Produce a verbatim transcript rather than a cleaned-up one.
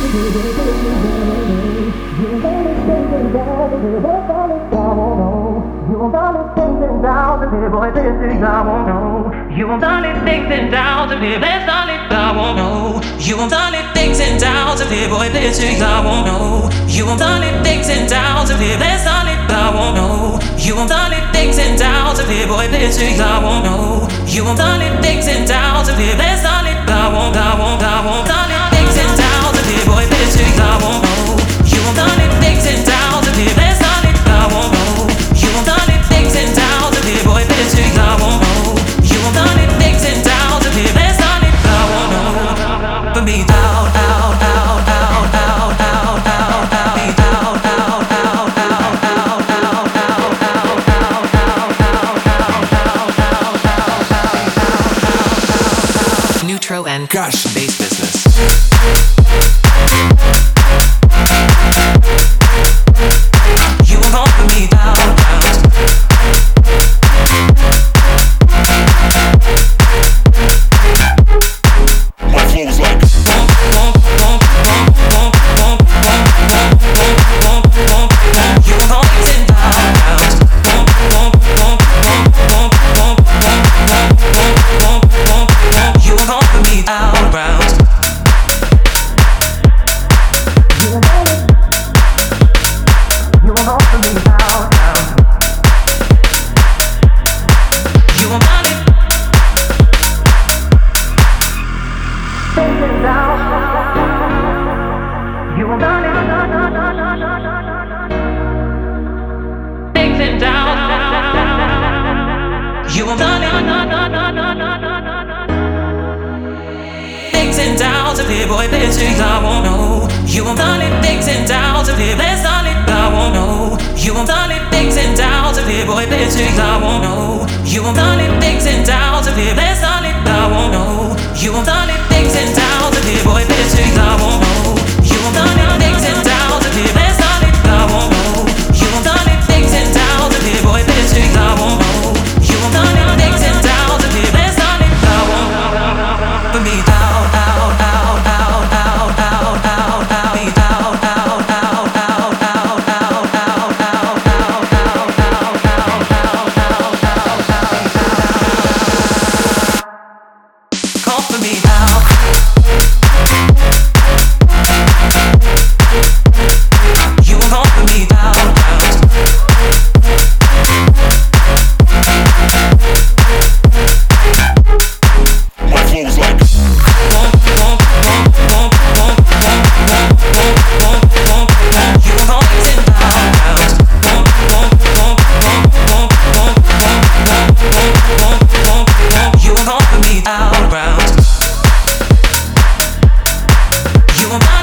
Boy, this is I won't know. You want solid things and doubts of it. That's solid, I won't know. You want solid things and doubts of it. Boy, this is I won't know. You want solid things and doubts of it. That's solid, I won't know. You want solid things and doubts of it. Boy, this is I won't know. You want solid things and doubts of it. That's solid, I won't, I won't, I won't. Solid things and doubts of it. Boy, this is I won't know. You want solid things and doubts of it. That's solid, I won't know. You want solid things and doubts of it. Boy, this is I won't know. You want solid things and doubts of it. That's solid, I won't know. For me, out, out, out, out, out, out, out, out, me out, out, out, out, out, out, out, out, out, out, out, out. Neutro and Gosh Bass Business. You won't offer me out, out. My flow's like you won't offer me out, out. You won't offer me out, out. You won't offer me out, out. You won't offer me thinking down. You won't offer me thinking down. You won't offer things and doubts of it, boy, this is I won't know. You want solid things and doubts of it, that's solid, I won't know. You want solid things and doubts of it, boy, this is I won't know. You want solid things and doubts of it, that's solid, I won't know. You want solid things and doubts of it, boy, this is I won't know. You want solid things and doubts of it, that's solid, I won't know. You want solid things and doubts of it, boy, this is I won't know. You want solid things and doubts of it, that's solid, I won't know. For me, out, out, out, out, out, out, out, out, me out, out, out, out, out, out, out, out, out, out, out, out, out. Call for me out. You won't call for me out, out. My flow's like you won't offer me out, round. You won't